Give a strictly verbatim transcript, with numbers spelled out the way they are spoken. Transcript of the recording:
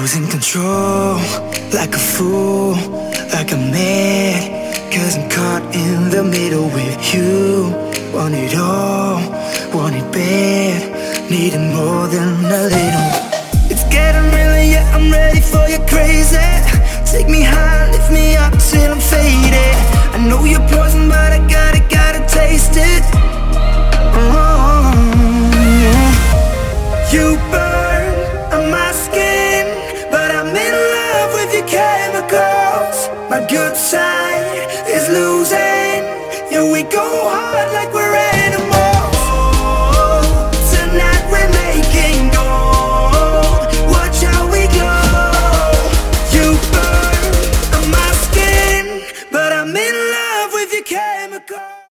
losing control, like a fool, like I'm mad, cause I'm caught in the middle with you. Want it all, want it bad, needing more than a little. It's getting real, yeah, I'm ready for your crazy. Take me high, lift me up till I'm faded. I know you're poison, but I gotta, gotta taste it. Oh, you burn on my skin, but I'm in love with your chemicals. My good side is losing. Yeah, we go hard like we're